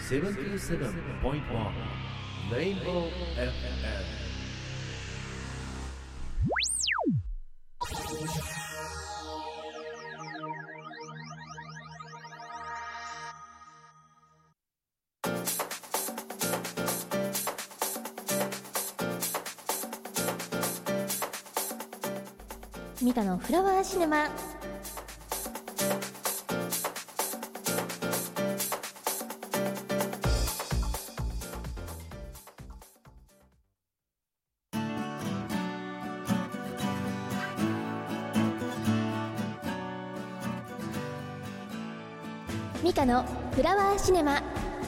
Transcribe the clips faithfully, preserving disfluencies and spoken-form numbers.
セブンティーセブンポイントワン レインボー エフエム。 ミカのフラワーシネマ。ミカのフラワーシネマ。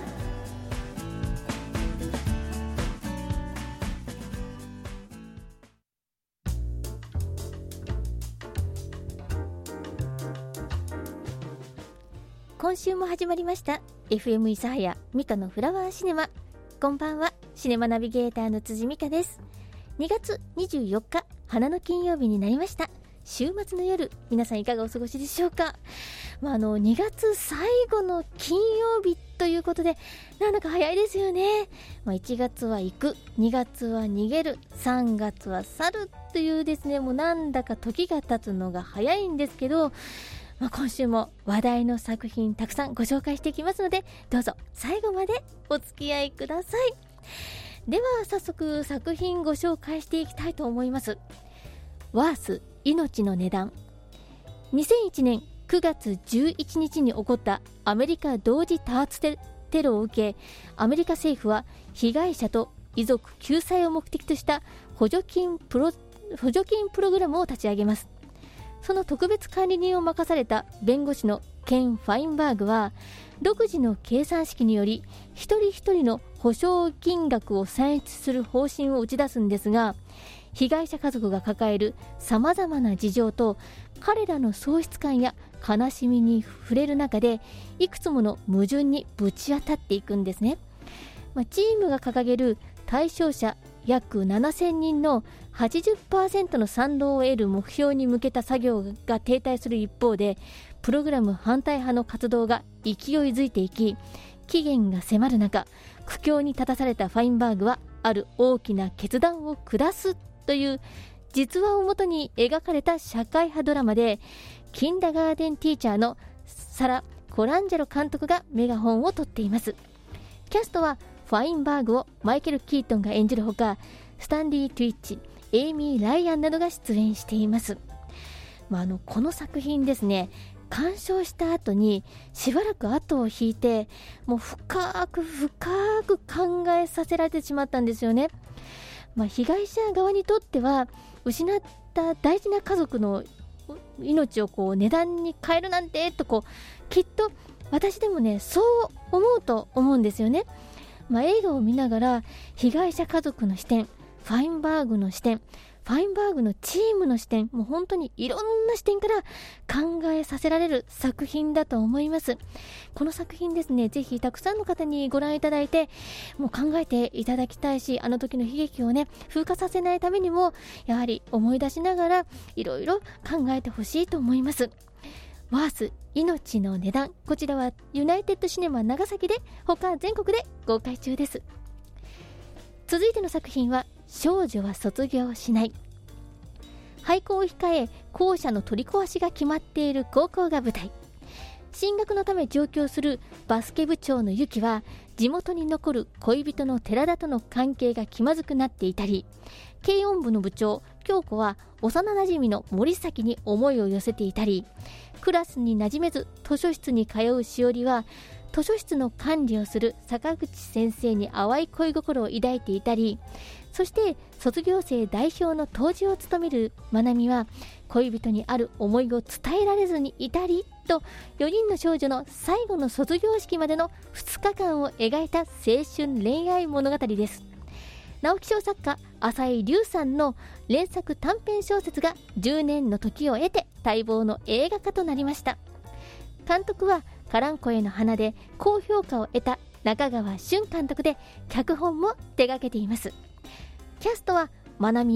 今週も始まりました エフエム 諫早ミカのフラワーシネマ。こんばんは、シネマナビゲーターの辻美香です。にがつにじゅうよっか、花の金曜日になりました。週末の夜、皆さんいかがお過ごしでしょうか。まあ、あのにがつ最後の金曜日ということで、なんだか早いですよね。まあ、いちがつは行く、にがつは逃げる、さんがつは去るというですね、もうなんだか時が経つのが早いんですけど、まあ、今週も話題の作品たくさんご紹介していきますので、どうぞ最後までお付き合いください。では早速作品ご紹介していきたいと思います。ワース命の値段。にせんいちねんくがつじゅういちにちに起こったアメリカ同時多発テロを受け、アメリカ政府は被害者と遺族救済を目的とした補助金プロ、補助金プログラムを立ち上げます。その特別管理人を任された弁護士のケン・ファインバーグは、独自の計算式により一人一人の補償金額を算出する方針を打ち出すんですが、被害者家族が抱えるさまざまな事情と彼らの喪失感や悲しみに触れる中で、いくつもの矛盾にぶち当たっていくんですね。まあ、チームが掲げる対象者約ななせんにんの はちじゅっパーセント の賛同を得る目標に向けた作業が停滞する一方で、プログラム反対派の活動が勢いづいていき、期限が迫る中、苦境に立たされたファインバーグはある大きな決断を下すという実話をもとに描かれた社会派ドラマで、キンダガーデンティーチャーのサラ・コランジェロ監督がメガホンを取っています。キャストはファインバーグをマイケル・キートンが演じるほか、スタンリー・トゥイッチ、エイミー・ライアンなどが出演しています。まあ、あのこの作品ですね、鑑賞した後にしばらく後を引いて、もう深く深く考えさせられてしまったんですよね。まあ、被害者側にとっては、失った大事な家族の命をこう値段に変えるなんてと、こうきっと私でもね、そう思うと思うんですよね。まあ、映画を見ながら被害者家族の視点、ファインバーグの視点、ファインバーグのチームの視点、もう本当にいろんな視点から考えさせられる作品だと思います。この作品ですね、ぜひたくさんの方にご覧いただいて、もう考えていただきたいし、あの時の悲劇をね、風化させないためにも、やはり思い出しながらいろいろ考えてほしいと思います。ワース命の値段、こちらはユナイテッドシネマ長崎で、他全国で公開中です。続いての作品は少女は卒業しない。廃校を控え、校舎の取り壊しが決まっている高校が舞台。進学のため上京するバスケ部長のユキは、地元に残る恋人の寺田との関係が気まずくなっていたり、軽音部の部長京子は幼なじみの森崎に思いを寄せていたり、クラスに馴染めず図書室に通うしおりは、図書室の管理をする坂口先生に淡い恋心を抱いていたり、そして卒業生代表の杜氏を務めるまなみは、恋人にある思いを伝えられずにいたりと、よにんの少女の最後の卒業式までのふつかかんを描いた青春恋愛物語です。直木賞作家浅井亮さんの連作短編小説がじゅうねんの時を経て待望の映画化となりました。監督はカランコエの花で高評価を得た中川俊監督で、脚本も手掛けています。キャストはまなみを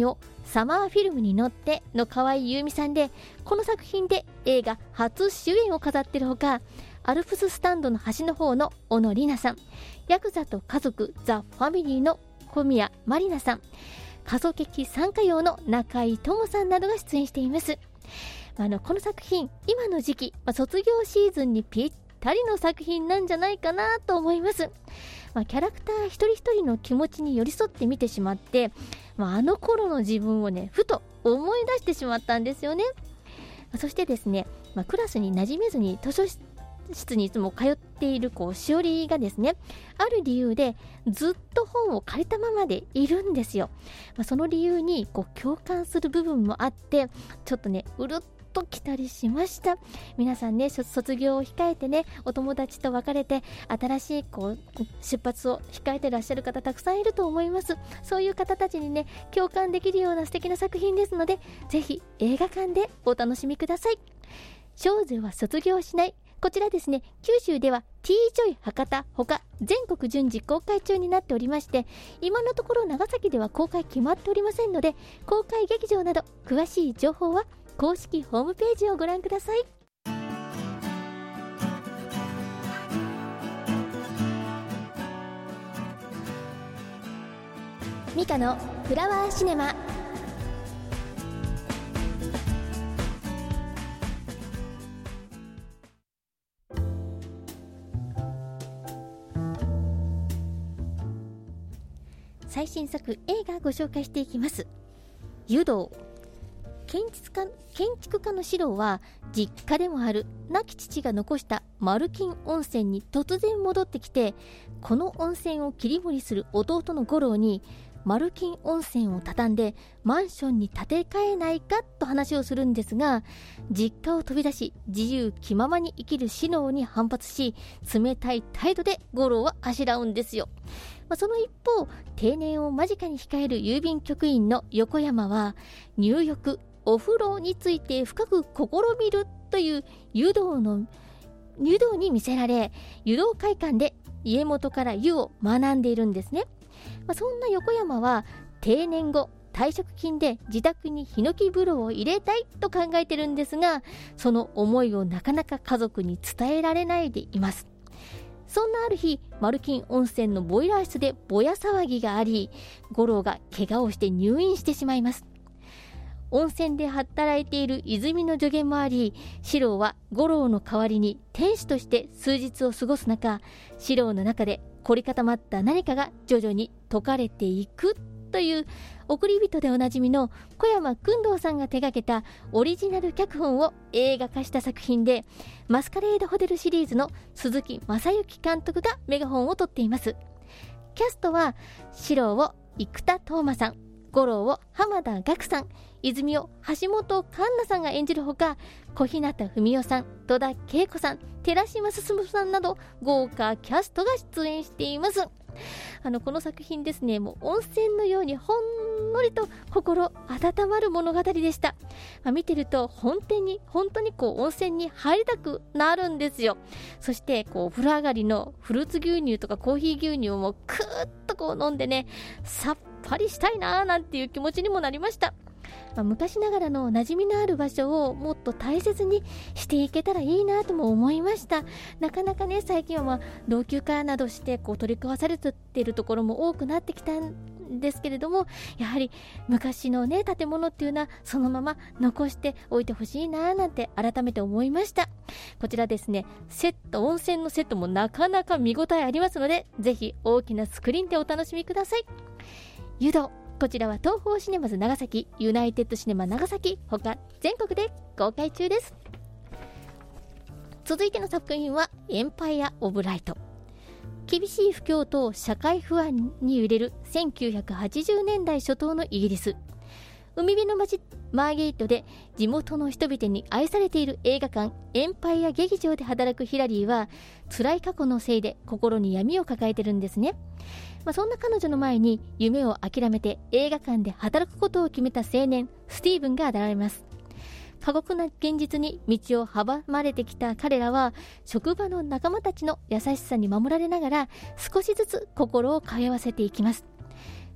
サマーフィルムに乗っての河合優美さんで、この作品で映画初主演を飾っているほか、アルプススタンドの端の方の小野里奈さん、ヤクザと家族ザ・ファミリーの小宮まりなさん、仮想劇参加用の中井智さんなどが出演しています。あのこの作品、今の時期、まあ、卒業シーズンにぴったりの作品なんじゃないかなと思います。まあ、キャラクター一人一人の気持ちに寄り添って見てしまって、まあ、あの頃の自分をねふと思い出してしまったんですよね。まあ、そしてですね、まあ、クラスに馴染めずに図書室にいつも通っているこうしおりがですね、ある理由でずっと本を借りたままでいるんですよ。まあ、その理由にこう共感する部分もあって、ちょっとねうるっと来たりしました。皆さんね、卒業を控えてね、お友達と別れて新しいこう出発を控えてらっしゃる方たくさんいると思います。そういう方たちにね共感できるような素敵な作品ですので、ぜひ映画館でお楽しみください。少女は卒業しない、こちらですね、九州では T ジョイ博多ほか全国順次公開中になっておりまして、今のところ長崎では公開決まっておりませんので、公開劇場など詳しい情報は公式ホームページをご覧ください。ミカのフラワーシネマ。最新作映画ご紹介していきます。湯道。建築家、建築家の四郎は実家でもある亡き父が残した丸金温泉に突然戻ってきて、この温泉を切り盛りする弟の五郎に丸金温泉を畳んでマンションに建て替えないかと話をするんですが、実家を飛び出し自由気ままに生きる四郎に反発し、冷たい態度で五郎はあしらうんですよ。まあ、その一方、定年を間近に控える郵便局員の横山は入浴お風呂について深く試みるという湯道の湯道に見せられ、湯道会館で家元から湯を学んでいるんですね。まあ、そんな横山は定年後退職金で自宅にヒノキ風呂を入れたいと考えてるんですが、その思いをなかなか家族に伝えられないでいます。そんなある日、丸金温泉のボイラー室でぼや騒ぎがあり、五郎が怪我をして入院してしまいます。温泉で働いている泉の助言もあり、四郎は五郎の代わりに天使として数日を過ごす中、四郎の中で凝り固まった何かが徐々に解かれていくという、送り人でおなじみの小山薫堂さんが手掛けたオリジナル脚本を映画化した作品で、マスカレードホテルシリーズの鈴木正幸監督がメガホンを取っています。キャストは四郎を生田斗真さん、五郎を浜田岳さん、泉を橋本環奈さんが演じるほか、小日向文世さん、戸田恵子さん、寺島進さんなど豪華キャストが出演しています。あのこの作品ですね、もう温泉のようにほんのりと心温まる物語でした。まあ、見てると本当に本当にこう温泉に入りたくなるんですよ。そしてこうお風呂上がりのフルーツ牛乳とかコーヒー牛乳をもうクーッとこう飲んでね、さっぱりしたいなーなんていう気持ちにもなりました。まあ、昔ながらの馴染みのある場所をもっと大切にしていけたらいいなとも思いました。なかなかね、最近はまあ老朽化などしてこう取り壊されているところも多くなってきたんですけれども、やはり昔のね建物っていうのはそのまま残しておいてほしいななんて改めて思いました。こちらですね、セット温泉のセットもなかなか見応えありますので、ぜひ大きなスクリーンでお楽しみください。湯道、こちらは東宝シネマズ長崎、ユナイテッドシネマ長崎他全国で公開中です。続いての作品はエンパイア・オブ・ライト。厳しい不況と社会不安に揺れるせんきゅうひゃくはちじゅうねんだい初頭のイギリス。海辺の町マーゲイトで地元の人々に愛されている映画館エンパイア劇場で働くヒラリーは、辛い過去のせいで心に闇を抱えてるんですね。まあ、そんな彼女の前に夢を諦めて映画館で働くことを決めた青年スティーブンが現れます。過酷な現実に道を阻まれてきた彼らは、職場の仲間たちの優しさに守られながら少しずつ心を通わせていきます。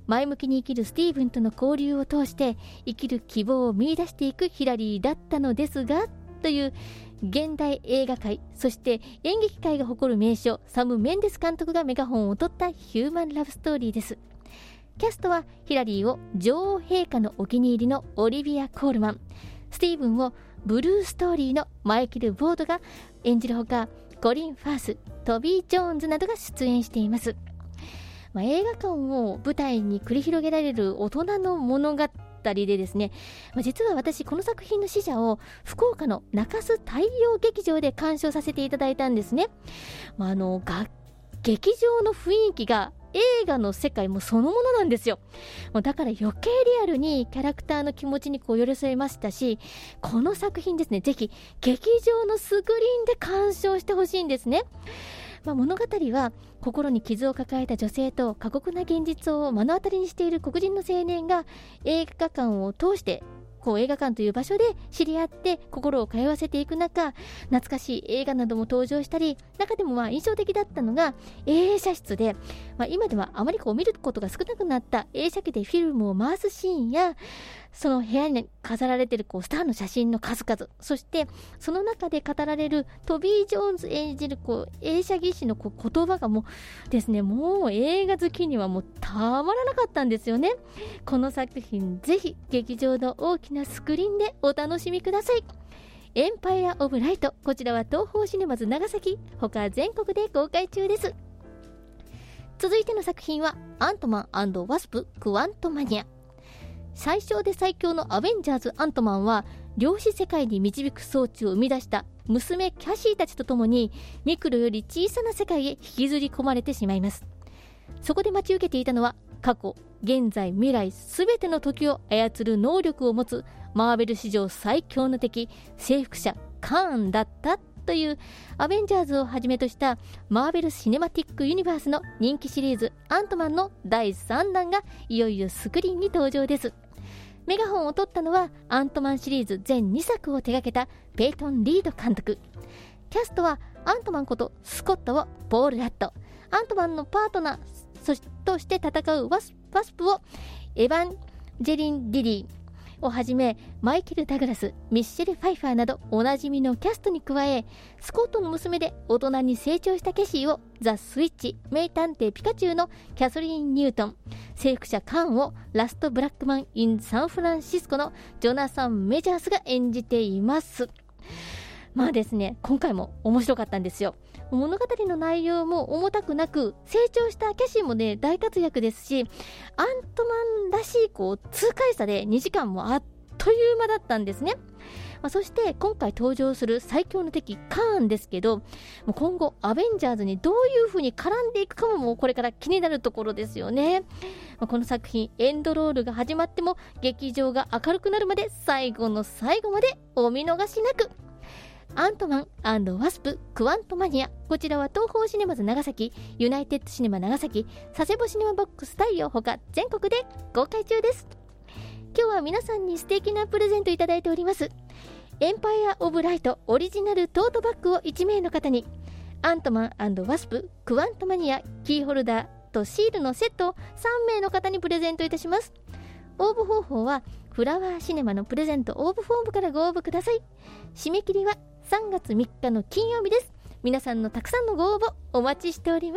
前向きに生きるスティーブンとの交流を通して生きる希望を見出していくヒラリーだったのですが、という現代映画界、そして演劇界が誇る名将サム・メンデス監督がメガホンを取ったヒューマンラブストーリーです。キャストはヒラリーを女王陛下のお気に入りのオリビア・コールマン、スティーブンをブルーストーリーのマイケル・ボードが演じるほか、コリン・ファース、トビー・ジョーンズなどが出演しています。まあ、映画館を舞台に繰り広げられる大人の物語でですね、まあ、実は私この作品の試写を福岡の中洲太陽劇場で鑑賞させていただいたんですね。まあ、あのが劇場の雰囲気が映画の世界もそのものなんですよ。もうだから余計リアルにキャラクターの気持ちにこう寄り添えましたし、この作品ですね、ぜひ劇場のスクリーンで鑑賞してほしいんですね。まあ、物語は心に傷を抱えた女性と過酷な現実を目の当たりにしている黒人の青年が映画館を通してこう映画館という場所で知り合って心を通わせていく中、懐かしい映画なども登場したり、中でもまあ印象的だったのが映写室で、まあ、今ではあまりこう見ることが少なくなった映写機でフィルムを回すシーンや、その部屋に飾られているこうスターの写真の数々、そしてその中で語られるトビー・ジョーンズ演じるこう映写技師のこう言葉がもうですね、もう映画好きにはもうたまらなかったんですよね。この作品ぜひ劇場の大きなスクリーンでお楽しみください。エンパイア・オブ・ライト、こちらは東宝シネマズ長崎、他全国で公開中です。続いての作品はアントマン&ワスプ・クワントマニア。最小で最強のアベンジャーズアントマンは量子世界に導く装置を生み出した娘キャシーたちと共にミクロより小さな世界へ引きずり込まれてしまいます。そこで待ち受けていたのは過去、現在、未来すべての時を操る能力を持つマーベル史上最強の敵、征服者カーンだったというアベンジャーズをはじめとしたマーベル・シネマティック・ユニバースの人気シリーズアントマンのだいさんだんがいよいよスクリーンに登場です。メガホンを取ったのはアントマンシリーズ全にさくを手掛けたペイトン・リード監督。キャストはアントマンことスコットをポール・ラッド、アントマンのパートナーそしとして戦うワス、ワスプをエヴァンジェリン・リリーをはじめマイケル・ダグラス、ミッシェル・ファイファーなどおなじみのキャストに加え、スコットの娘で大人に成長したケシーをザ・スイッチ、名探偵ピカチュウのキャソリン・ニュートン、征服者カーンをラスト・ブラックマン・イン・サンフランシスコのジョナサン・メジャースが演じています。まあですね、今回も面白かったんですよ。物語の内容も重たくなく、成長したキャシーもね大活躍ですし、アントマンらしいこう痛快さでにじかんもあっという間だったんですね。まあ、そして今回登場する最強の敵カーンですけど、もう今後アベンジャーズにどういう風に絡んでいくかももうこれから気になるところですよね。まあ、この作品エンドロールが始まっても劇場が明るくなるまで最後の最後までお見逃しなく。アントマン&ワスプクワントマニア、こちらは東宝シネマズ長崎、ユナイテッドシネマ長崎、佐世保シネマボックス太陽ほか全国で公開中です。今日は皆さんに素敵なプレゼントいただいております。エンパイア・オブ・ライトオリジナルトートバッグをいちめいの方に、アントマン&ワスプクワントマニアキーホルダーとシールのセットをさんめいの方にプレゼントいたします。応募方法はフラワーシネマのプレゼント応募フォームからご応募ください。締め切りはさんがつみっかの金曜日です。皆さんのたくさんのご応募お待ちしております。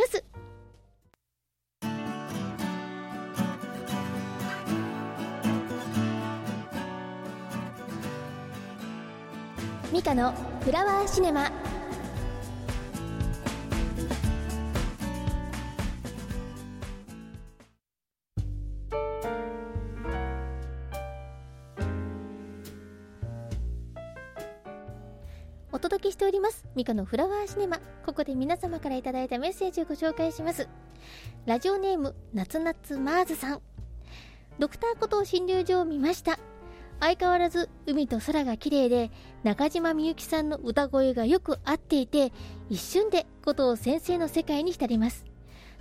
ミカのフラワーシネマ。お届けしておりますミカのフラワーシネマ。ここで皆様からいただいたメッセージをご紹介します。ラジオネーム夏夏マーズさん。ドクターコトー診療所を見ました。相変わらず海と空が綺麗で、中島みゆきさんの歌声がよく合っていて、一瞬でコトー先生の世界に浸ります。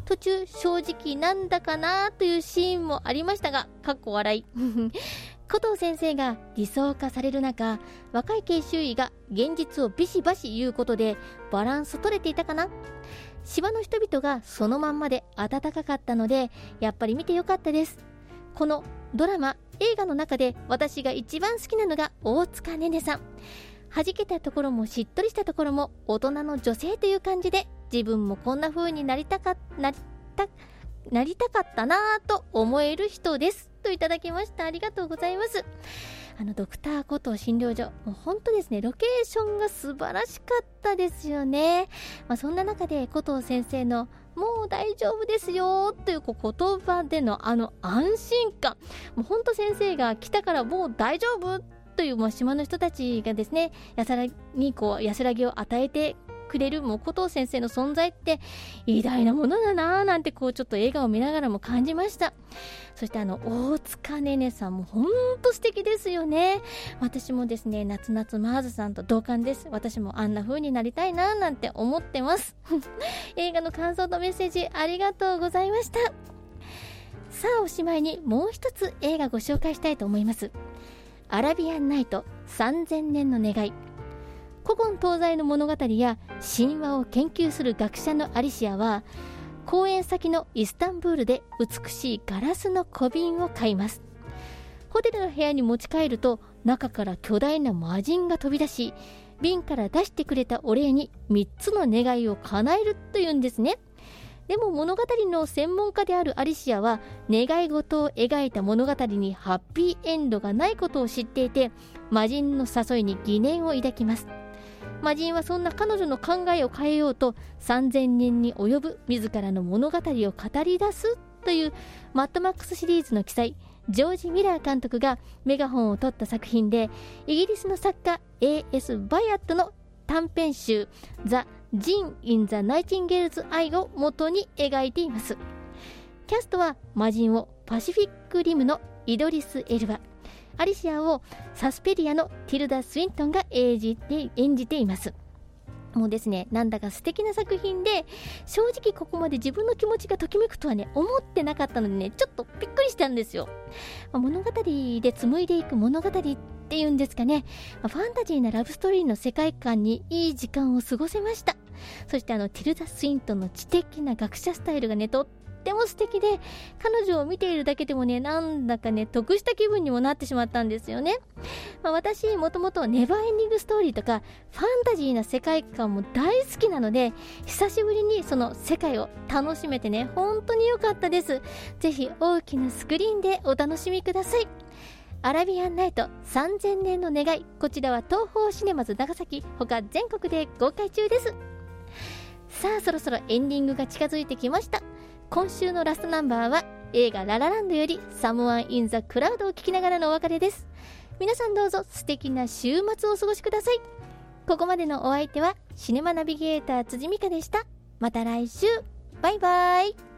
途中正直なんだかなというシーンもありましたが、かっこ笑いコトー先生が理想化される中、若い研修医が現実をビシバシ言うことでバランス取れていたかな。島の人々がそのまんまで温かかったので、やっぱり見てよかったです。このドラマ、映画の中で私が一番好きなのが大塚寧々さん。弾けたところもしっとりしたところも大人の女性という感じで、自分もこんな風になりたかなりたなりたかったなぁと思える人ですといただきました。ありがとうございます。あのドクターコトー診療所、もう本当ですね、ロケーションが素晴らしかったですよね。まあ、そんな中でコトー先生のもう大丈夫ですよというこう言葉でのあの安心感、もう本当先生が来たからもう大丈夫という、まあ、島の人たちがですね、安らにこう安らぎを与えてくれるもうコトー先生の存在って偉大なものだなぁなんてこうちょっと映画を見ながらも感じました。そしてあの大塚寧々さんも本当素敵ですよね。私もですね、夏夏マーズさんと同感です。私もあんな風になりたいなぁなんて思ってます映画の感想とメッセージありがとうございました。さあおしまいにもう一つ映画ご紹介したいと思います。アラビアンナイトさんぜんねんの願い。古今東西の物語や神話を研究する学者のアリシアは、公演先のイスタンブールで美しいガラスの小瓶を買います。ホテルの部屋に持ち帰ると、中から巨大な魔人が飛び出し、瓶から出してくれたお礼にみっつの願いを叶えるというんですね。でも物語の専門家であるアリシアは、願い事を描いた物語にハッピーエンドがないことを知っていて、魔人の誘いに疑念を抱きます。魔人はそんな彼女の考えを変えようとさんぜんねんに及ぶ自らの物語を語り出すというマッドマックスシリーズの記載、ジョージ・ミラー監督がメガホンを取った作品で、イギリスの作家 エーエス バイアットの短編集ザ・ジン・イン・ザ・ナイチンゲールズ・アイを元に描いています。キャストは魔人をパシフィック・リムのイドリス・エルバ、アリシアをサスペリアのティルダ・スウィントンが演じて、演じています。もうですね、なんだか素敵な作品で、正直ここまで自分の気持ちがときめくとはね、思ってなかったのでね、ちょっとびっくりしたんですよ。まあ、物語で紡いでいく物語っていうんですかね、まあ、ファンタジーなラブストーリーの世界観にいい時間を過ごせました。そしてあのティルダ・スウィントンの知的な学者スタイルがね、とってとっても素敵で、彼女を見ているだけでもね、なんだかね、得した気分にもなってしまったんですよね。まあ、私もともとネバーエンディングストーリーとかファンタジーな世界観も大好きなので、久しぶりにその世界を楽しめてね、本当に良かったです。ぜひ大きなスクリーンでお楽しみください。アラビアンナイトさんぜんねんの願い、こちらは東宝シネマズ長崎、他全国で公開中です。さあそろそろエンディングが近づいてきました。今週のラストナンバーは映画ララランドよりサムワンインザクラウドを聴きながらのお別れです。皆さんどうぞ素敵な週末をお過ごしください。ここまでのお相手はシネマナビゲーター辻美香でした。また来週、バイバイ。